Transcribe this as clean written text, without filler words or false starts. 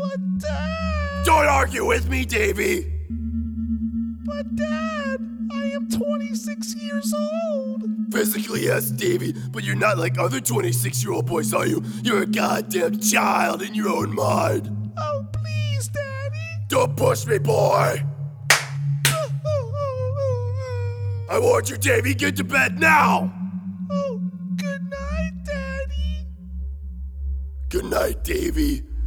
But Dad! Don't argue with me, Davy! But Dad, I am 26 years old! Physically, yes, Davy, but you're not like other 26-year-old boys, are you? You're a goddamn child in your own mind. Oh, please, Daddy! Don't push me, boy! I warned you, Davy, get to bed now! Oh, good night, Daddy! Good night, Davy.